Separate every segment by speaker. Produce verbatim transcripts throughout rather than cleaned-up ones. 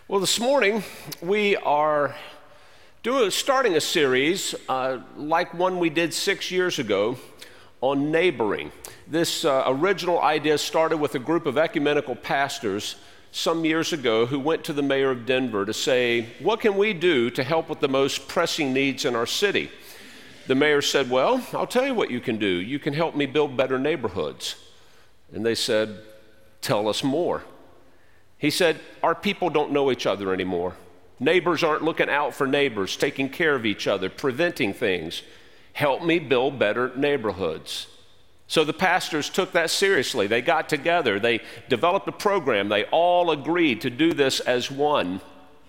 Speaker 1: Well, this morning we are doing, starting a series uh, like one we did six years ago on neighboring. This uh, original idea started with a group of ecumenical pastors some years ago who went to the mayor of Denver to say, what can we do to help with the most pressing needs in our city? The mayor said, well, I'll tell you what you can do. You can help me build better neighborhoods. And they said, tell us more. He said, our people don't know each other anymore. Neighbors aren't looking out for neighbors, taking care of each other, preventing things. Help me build better neighborhoods. So the pastors took that seriously. They got together. They developed a program. They all agreed to do this as one.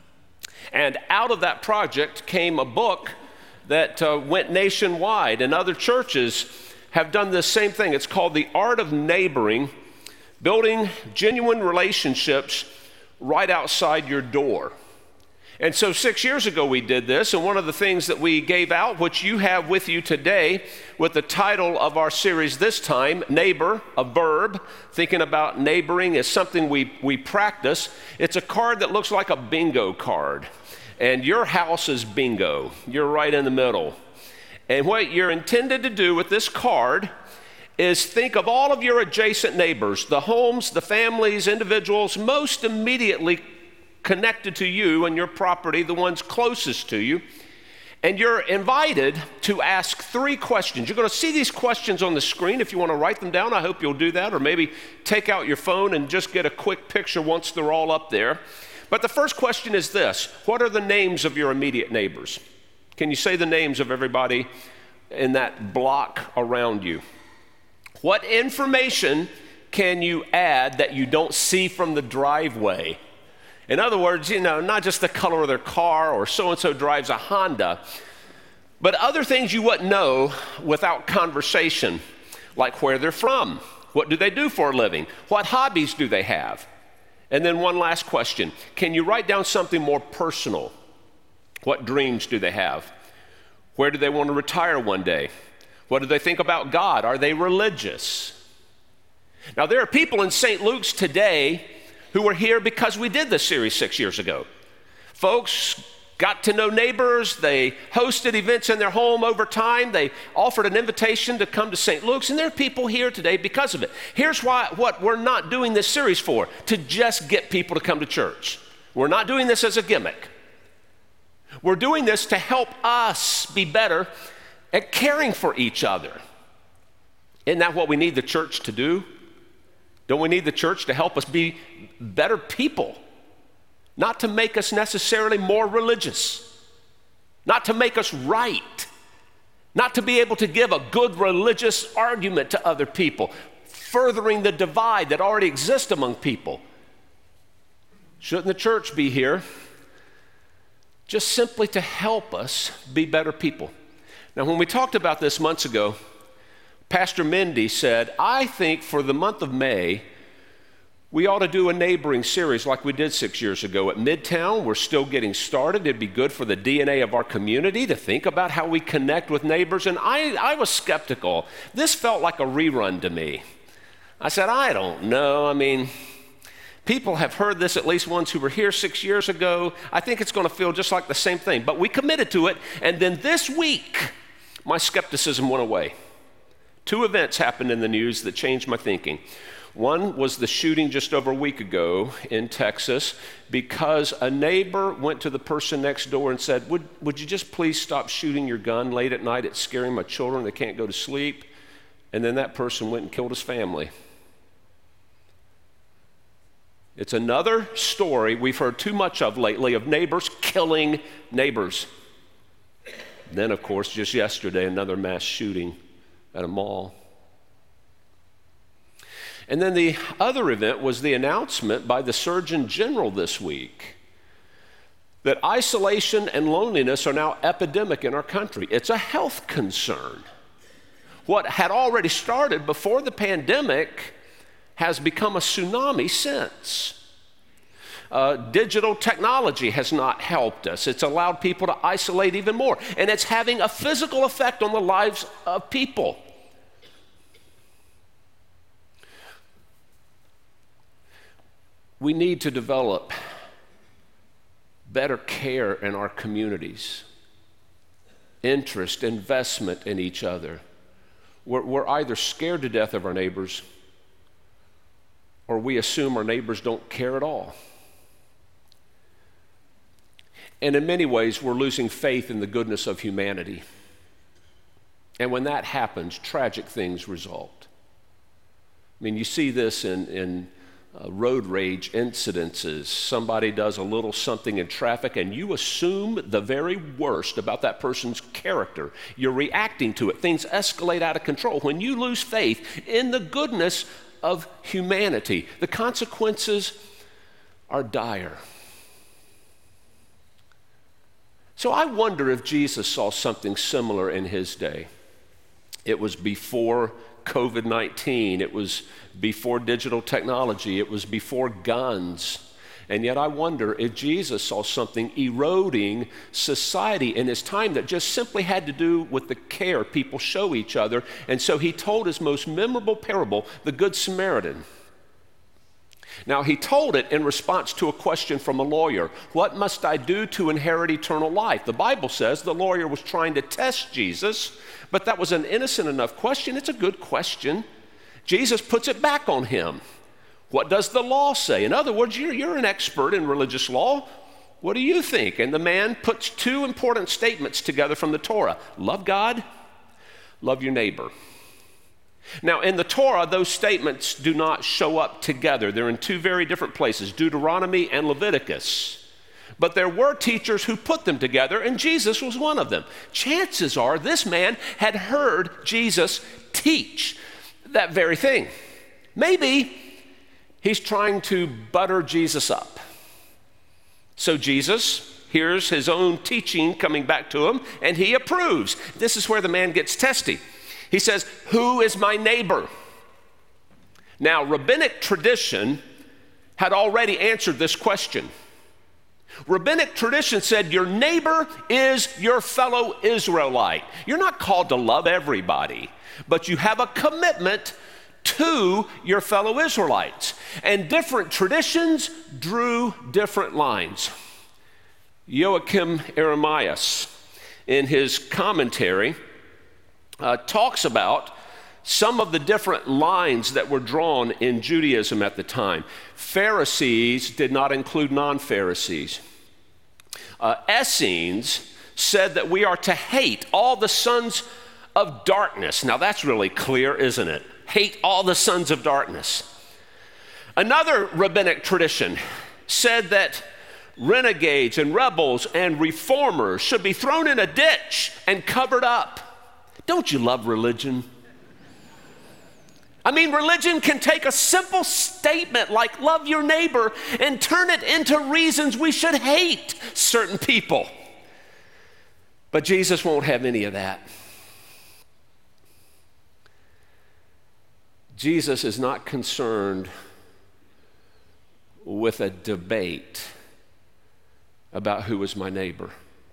Speaker 1: And out of that project came a book that uh, went nationwide, and other churches have done this same thing. It's called The Art of Neighboring, Building Genuine Relationships Right Outside Your Door. And so six years ago we did this, and one of the things that we gave out, which you have with you today, with the title of our series this time, Neighbor, a verb. Thinking about neighboring is something we, we practice. It's a card that looks like a bingo card. And your house is bingo. You're right in the middle. And what you're intended to do with this card is think of all of your adjacent neighbors, the homes, the families, individuals most immediately connected to you and your property, the ones closest to you. And you're invited to ask three questions. You're going to see these questions on the screen. If you want to write them down, I hope you'll do that, or maybe take out your phone and just get a quick picture once they're all up there. But the first question is this: what are the names of your immediate neighbors? Can you say the names of everybody in that block around you? What information can you add that you don't see from the driveway? In other words, you know, not just the color of their car or so-and-so drives a Honda, but other things you wouldn't know without conversation, like where they're from, what do they do for a living, what hobbies do they have? And then one last question: can you write down something more personal? What dreams do they have? Where do they want to retire one day? What do they think about God? Are they religious? Now, there are people in Saint Luke's today who are here because we did this series six years ago. Folks got to know neighbors. They hosted events in their home over time. They offered an invitation to come to Saint Luke's, and there are people here today because of it. Here's why, what we're not doing this series for: to just get people to come to church. We're not doing this as a gimmick. We're doing this to help us be better at caring for each other. Isn't that what we need the church to do? Don't we need the church to help us be better people? Not to make us necessarily more religious, not to make us right, not to be able to give a good religious argument to other people, furthering the divide that already exists among people. Shouldn't the church be here just simply to help us be better people? Now, when we talked about this months ago, Pastor Mindy said, I think for the month of May, we ought to do a neighboring series like we did six years ago at Midtown. We're still getting started. It'd be good for the D N A of our community to think about how we connect with neighbors. And I, I was skeptical. This felt like a rerun to me. I said, I don't know. I mean, people have heard this, at least ones who were here six years ago. I think it's going to feel just like the same thing. But we committed to it. And then this week, my skepticism went away. Two events happened in the news that changed my thinking. One was the shooting just over a week ago in Texas because a neighbor went to the person next door and said, would, would you just please stop shooting your gun late at night? It's scaring my children. They can't go to sleep. And then that person went and killed his family. It's another story we've heard too much of lately, of neighbors killing neighbors. Then, of course, just yesterday, another mass shooting at a mall. And then the other event was the announcement by the Surgeon General this week that isolation and loneliness are now epidemic in our country. It's a health concern. What had already started before the pandemic has become a tsunami since. Uh, digital technology has not helped us. It's allowed people to isolate even more, and it's having a physical effect on the lives of people. We need to develop better care in our communities, interest, investment in each other. We're, we're either scared to death of our neighbors or we assume our neighbors don't care at all. And in many ways, we're losing faith in the goodness of humanity. And when that happens, tragic things result. I mean, you see this in, in uh, road rage incidences. Somebody does a little something in traffic, and you assume the very worst about that person's character. You're reacting to it. Things escalate out of control. When you lose faith in the goodness of humanity, the consequences are dire. So I wonder if Jesus saw something similar in his day. It was before covid nineteen. It was before digital technology. It was before guns. And yet I wonder if Jesus saw something eroding society in his time that just simply had to do with the care people show each other. And so he told his most memorable parable, the Good Samaritan. Now, he told it in response to a question from a lawyer. What must I do to inherit eternal life? The Bible says the lawyer was trying to test Jesus, but that was an innocent enough question. It's a good question. Jesus puts it back on him. What does the law say? In other words, you're, you're an expert in religious law. What do you think? And the man puts two important statements together from the Torah. Love God, love your neighbor. Now, in the Torah, those statements do not show up together. They're in two very different places, Deuteronomy and Leviticus. But there were teachers who put them together, and Jesus was one of them. Chances are this man had heard Jesus teach that very thing. Maybe he's trying to butter Jesus up. So Jesus hears his own teaching coming back to him, and he approves. This is where the man gets testy. He says, who is my neighbor? Now, rabbinic tradition had already answered this question. Rabbinic tradition said your neighbor is your fellow Israelite. You're not called to love everybody, but you have a commitment to your fellow Israelites. And different traditions drew different lines. Joachim Eremias, in his commentary, Uh, talks about some of the different lines that were drawn in Judaism at the time. Pharisees did not include non-Pharisees. Uh, Essenes said that we are to hate all the sons of darkness. Now that's really clear, isn't it? Hate all the sons of darkness. Another rabbinic tradition said that renegades and rebels and reformers should be thrown in a ditch and covered up. Don't you love religion? I mean, religion can take a simple statement like love your neighbor and turn it into reasons we should hate certain people. But Jesus won't have any of that. Jesus is not concerned with a debate about who is my neighbor.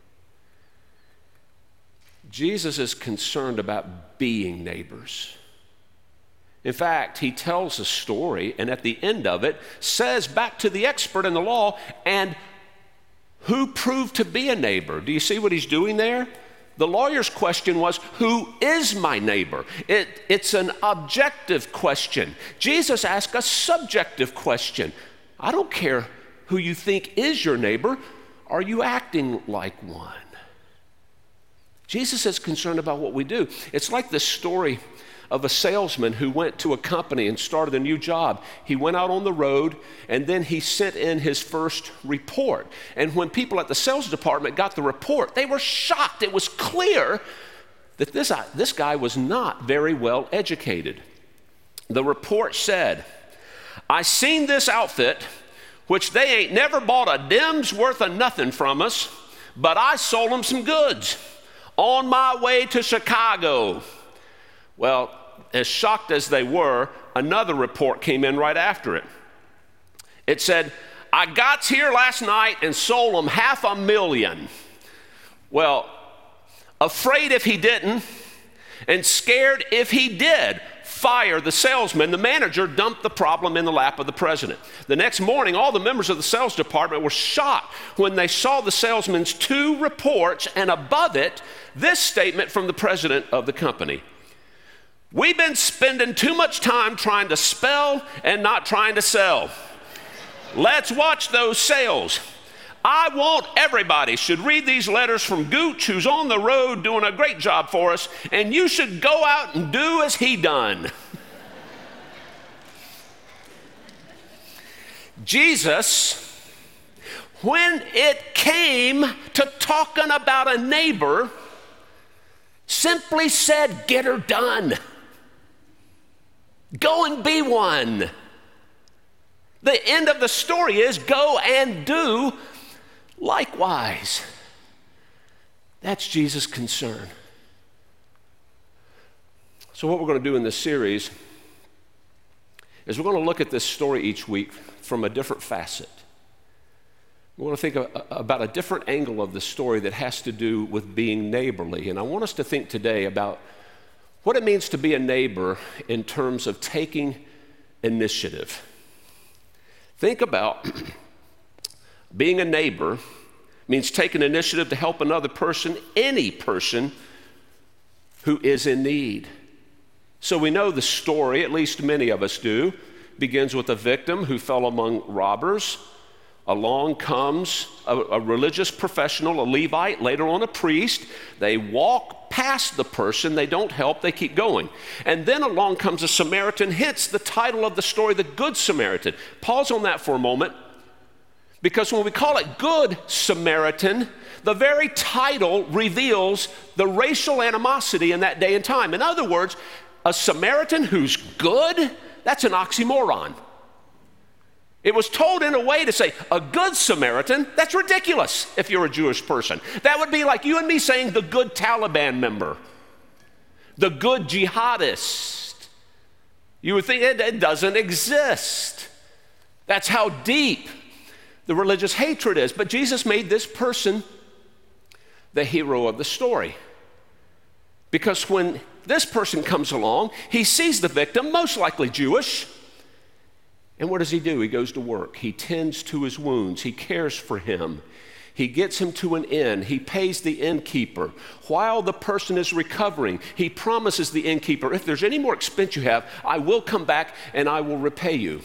Speaker 1: Jesus is concerned about being neighbors. In fact, he tells a story, and at the end of it, says back to the expert in the law, and who proved to be a neighbor? Do you see what he's doing there? The lawyer's question was, who is my neighbor? It, it's an objective question. Jesus asked a subjective question. I don't care who you think is your neighbor. Are you acting like one? Jesus is concerned about what we do. It's like the story of a salesman who went to a company and started a new job. He went out on the road, and then he sent in his first report. And when people at the sales department got the report, they were shocked. It was clear that this, this guy was not very well educated. The report said, I seen this outfit, which they ain't never bought a dim's worth of nothing from us, but I sold them some goods on my way to Chicago. Well, as shocked as they were, another report came in right after it. It said, I got here last night and sold them half a million. Well, afraid if he didn't, and scared if he did, fire the salesman, the manager dumped the problem in the lap of the president. The next morning, all the members of the sales department were shocked when they saw the salesman's two reports and above it, this statement from the president of the company. We've been spending too much time trying to spell and not trying to sell. Let's watch those sales. I want everybody should read these letters from Gooch, who's on the road doing a great job for us, and you should go out and do as he done. Jesus, when it came to talking about a neighbor, simply said, get her done. Go and be one. The end of the story is go and do likewise. That's Jesus' concern. So what we're going to do in this series is we're going to look at this story each week from a different facet. We're going to think of, about a different angle of the story that has to do with being neighborly. And I want us to think today about what it means to be a neighbor in terms of taking initiative. Think about being a neighbor means taking initiative to help another person, any person who is in need. So we know the story, at least many of us do, begins with a victim who fell among robbers. Along comes a, a religious professional, a Levite, later on a priest. They walk past the person, they don't help, they keep going. And then along comes a Samaritan, hence the title of the story, the Good Samaritan. Pause on that for a moment. Because when we call it Good Samaritan, the very title reveals the racial animosity in that day and time. In other words, a Samaritan who's good, that's an oxymoron. It was told in a way to say, a good Samaritan, that's ridiculous if you're a Jewish person. That would be like you and me saying the good Taliban member, the good jihadist. You would think it, it doesn't exist. That's how deep the religious hatred is. But Jesus made this person the hero of the story. Because when this person comes along, he sees the victim, most likely Jewish, and what does he do? He goes to work. He tends to his wounds. He cares for him. He gets him to an inn. He pays the innkeeper. While the person is recovering, he promises the innkeeper, if there's any more expense you have, I will come back and I will repay you.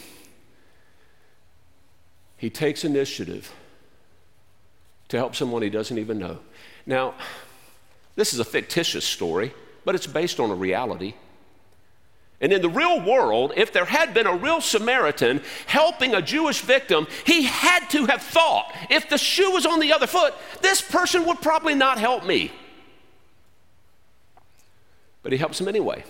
Speaker 1: He takes initiative to help someone he doesn't even know. Now, this is a fictitious story, but it's based on a reality. And in the real world, if there had been a real Samaritan helping a Jewish victim, he had to have thought, if the shoe was on the other foot, this person would probably not help me. But he helps him anyway.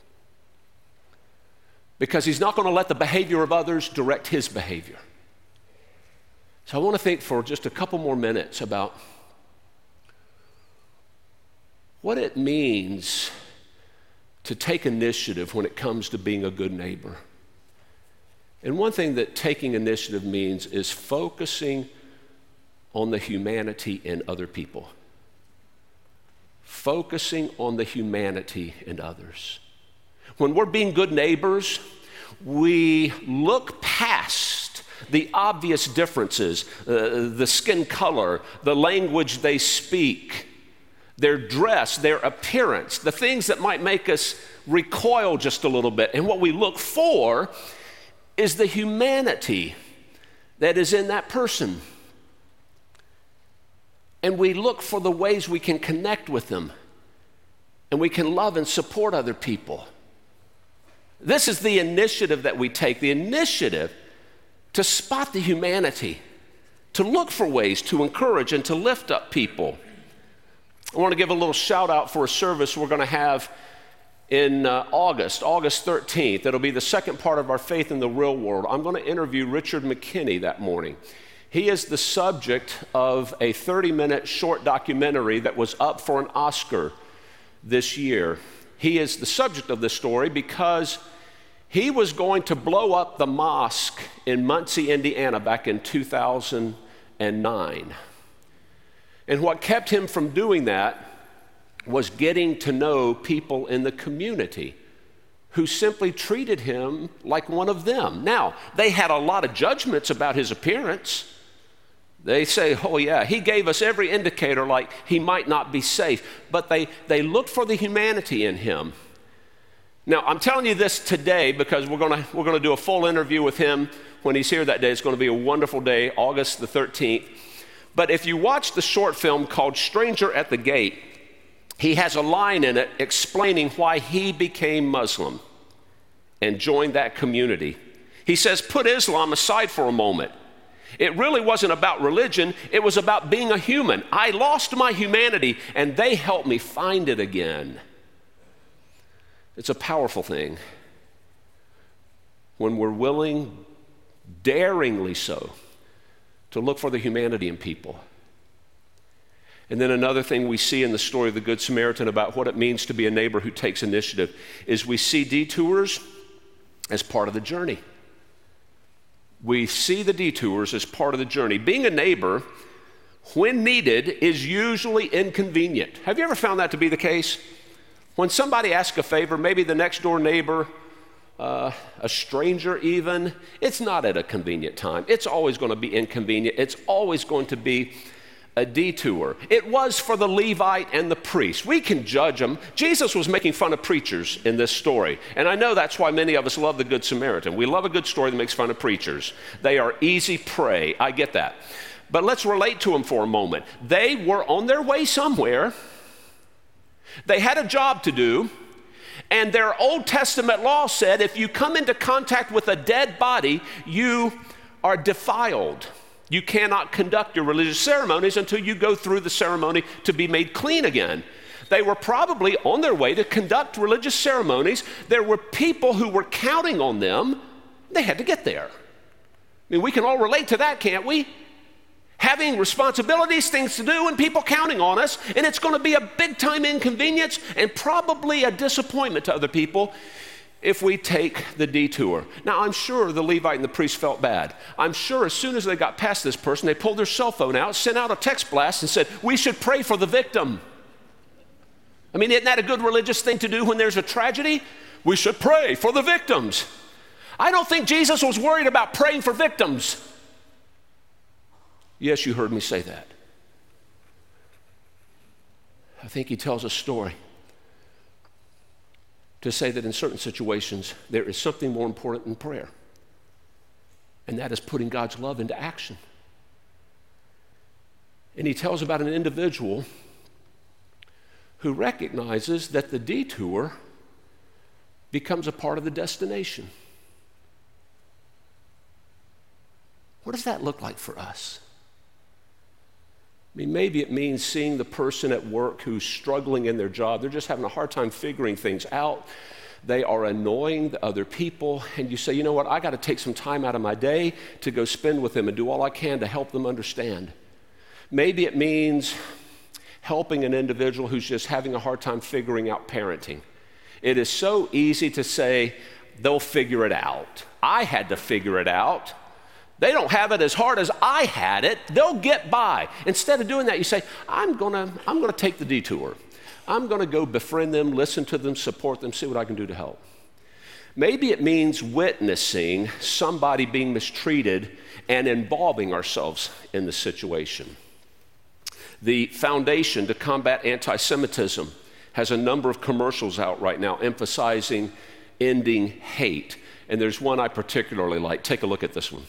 Speaker 1: Because he's not going to let the behavior of others direct his behavior. So I want to think for just a couple more minutes about what it means to take initiative when it comes to being a good neighbor. And one thing that taking initiative means is focusing on the humanity in other people. Focusing on the humanity in others. When we're being good neighbors, we look past the obvious differences, uh, the skin color, the language they speak, their dress, their appearance, the things that might make us recoil just a little bit. And what we look for is the humanity that is in that person. And we look for the ways we can connect with them and we can love and support other people. This is the initiative that we take, the initiative to spot the humanity, to look for ways to encourage and to lift up people. I want to give a little shout out for a service we're going to have in uh, August, August thirteenth. It'll be the second part of our Faith in the Real World. I'm going to interview Richard McKinney that morning. He is the subject of a thirty-minute short documentary that was up for an Oscar this year. He is the subject of this story because he was going to blow up the mosque in Muncie, Indiana back in two thousand nine. And what kept him from doing that was getting to know people in the community who simply treated him like one of them. Now, they had a lot of judgments about his appearance. They say, oh yeah, he gave us every indicator like he might not be safe, but they, they looked for the humanity in him. Now, I'm telling you this today because we're gonna, we're gonna do a full interview with him when he's here that day. It's gonna be a wonderful day, August the thirteenth. But if you watch the short film called Stranger at the Gate, he has a line in it explaining why he became Muslim and joined that community. He says, put Islam aside for a moment. It really wasn't about religion, it was about being a human. I lost my humanity and they helped me find it again. It's a powerful thing when we're willing, daringly so, to look for the humanity in people. And then another thing we see in the story of the Good Samaritan about what it means to be a neighbor who takes initiative is we see detours as part of the journey. We see the detours as part of the journey. Being a neighbor, when needed, is usually inconvenient. Have you ever found that to be the case? When somebody asks a favor, maybe the next door neighbor, uh, a stranger even, it's not at a convenient time. It's always going to be inconvenient. It's always going to be a detour. It was for the Levite and the priest. We can judge them. Jesus was making fun of preachers in this story. And I know that's why many of us love the Good Samaritan. We love a good story that makes fun of preachers. They are easy prey. I get that. But let's relate to them for a moment. They were on their way somewhere. They had a job to do. And their Old Testament law said if you come into contact with a dead body, you are defiled. You cannot conduct your religious ceremonies until you go through the ceremony to be made clean again. They were probably on their way to conduct religious ceremonies. There were people who were counting on them. They had to get there. I mean, we can all relate to that, can't we? Having responsibilities, things to do, and people counting on us, and it's going to be a big-time inconvenience and probably a disappointment to other people if we take the detour. Now, I'm sure the Levite and the priest felt bad. I'm sure as soon as they got past this person, they pulled their cell phone out, sent out a text blast, and said, we should pray for the victim. I mean, isn't that a good religious thing to do when there's a tragedy? We should pray for the victims. I don't think Jesus was worried about praying for victims. Yes, you heard me say that. I think he tells a story to say that in certain situations, there is something more important than prayer, and that is putting God's love into action. And he tells about an individual who recognizes that the detour becomes a part of the destination. What does that look like for us? I mean, maybe it means seeing the person at work who's struggling in their job. They're just having a hard time figuring things out. They are annoying the other people. And you say, you know what, I got to take some time out of my day to go spend with them and do all I can to help them understand. Maybe it means helping an individual who's just having a hard time figuring out parenting. It is so easy to say, they'll figure it out. I had to figure it out. They don't have it as hard as I had it. They'll get by. Instead of doing that, you say, I'm gonna, I'm gonna take the detour. I'm gonna go befriend them, listen to them, support them, see what I can do to help. Maybe it means witnessing somebody being mistreated and involving ourselves in the situation. The Foundation to Combat Anti-Semitism has a number of commercials out right now emphasizing ending hate. And there's one I particularly like. Take a look at this one.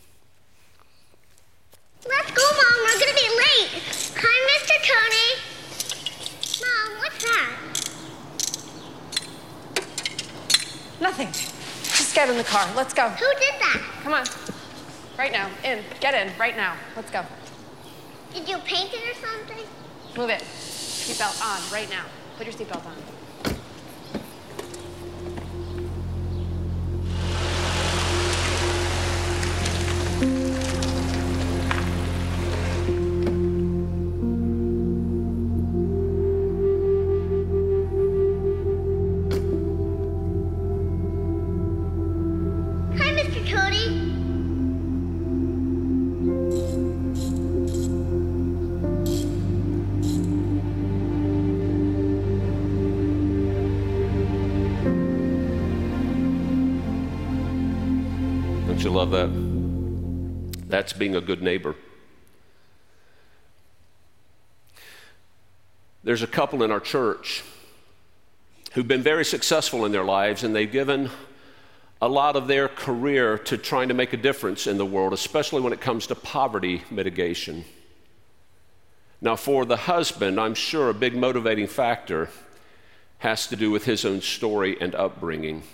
Speaker 2: Let's go, Mom. We're going to be late. Hi, Mister Tony. Mom, what's that?
Speaker 3: Nothing. Just get in the car. Let's go.
Speaker 2: Who did that?
Speaker 3: Come on. Right now. In. Get in. Right now. Let's go.
Speaker 2: Did you paint it or something?
Speaker 3: Move it. Seatbelt on. Right now. Put your seatbelt on.
Speaker 1: Don't you love that? That's being a good neighbor. There's a couple in our church who've been very successful in their lives, and they've given a lot of their career to trying to make a difference in the world, especially when it comes to poverty mitigation. Now, for the husband, I'm sure a big motivating factor has to do with his own story and upbringing.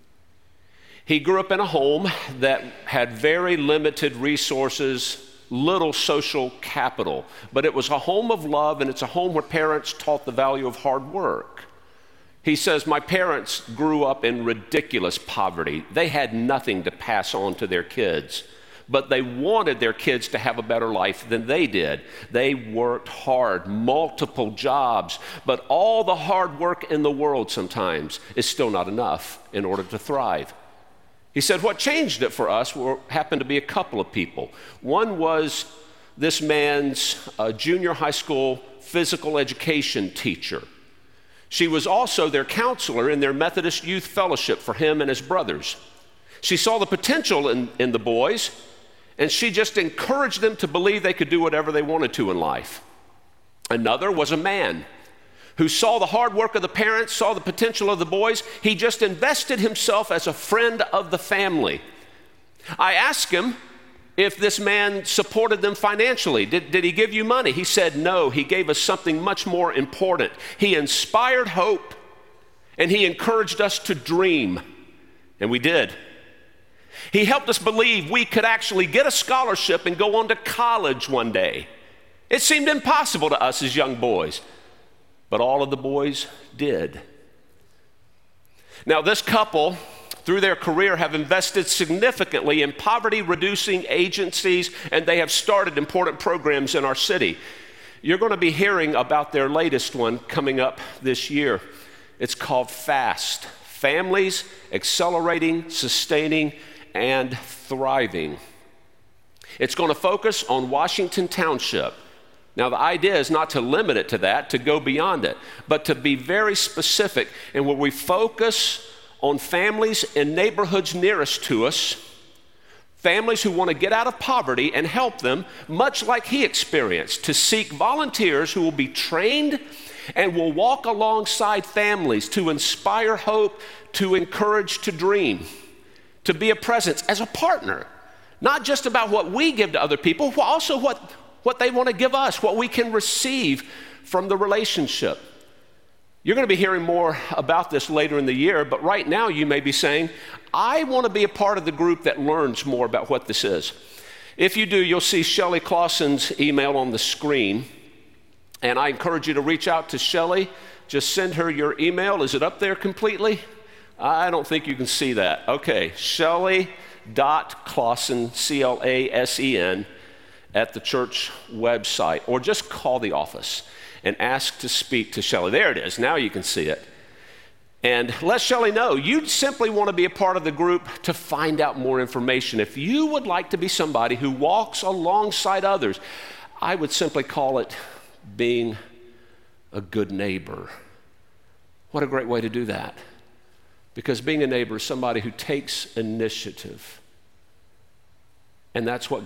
Speaker 1: He grew up in a home that had very limited resources, little social capital, but it was a home of love, and it's a home where parents taught the value of hard work. He says, my parents grew up in ridiculous poverty. They had nothing to pass on to their kids, but they wanted their kids to have a better life than they did. They worked hard, multiple jobs, but all the hard work in the world sometimes is still not enough in order to thrive. He said, what changed it for us were, happened to be a couple of people. One was this man's uh, junior high school physical education teacher. She was also their counselor in their Methodist Youth Fellowship for him and his brothers. She saw the potential in, in the boys, and she just encouraged them to believe they could do whatever they wanted to in life. Another was a man who saw the hard work of the parents, saw the potential of the boys. He just invested himself as a friend of the family. I asked him if this man supported them financially. Did, did he give you money? He said no. He gave us something much more important. He inspired hope, and he encouraged us to dream, and we did. He helped us believe we could actually get a scholarship and go on to college one day. It seemed impossible to us as young boys, but all of the boys did. Now, this couple, through their career, have invested significantly in poverty-reducing agencies, and they have started important programs in our city. You're going to be hearing about their latest one coming up this year. It's called FAST, Families Accelerating, Sustaining, and Thriving. It's going to focus on Washington Township. Now, the idea is not to limit it to that, to go beyond it, but to be very specific, and where we focus on families in neighborhoods nearest to us, families who want to get out of poverty and help them, much like he experienced, to seek volunteers who will be trained and will walk alongside families to inspire hope, to encourage to dream, to be a presence as a partner, not just about what we give to other people, but also what, what they want to give us, what we can receive from the relationship. You're going to be hearing more about this later in the year, but right now you may be saying, I want to be a part of the group that learns more about what this is. If you do, you'll see Shelley Clausen's email on the screen, and I encourage you to reach out to Shelley. Just send her your email. Is it up there completely? I don't think you can see that. Okay, Shelley dot Clausen, C L A S E N, at the church website, or just call the office and ask to speak to Shelley. There it is. Now you can see it. And let Shelley know you simply want to be a part of the group to find out more information. If you would like to be somebody who walks alongside others, I would simply call it being a good neighbor. What a great way to do that. Because being a neighbor is somebody who takes initiative. And that's what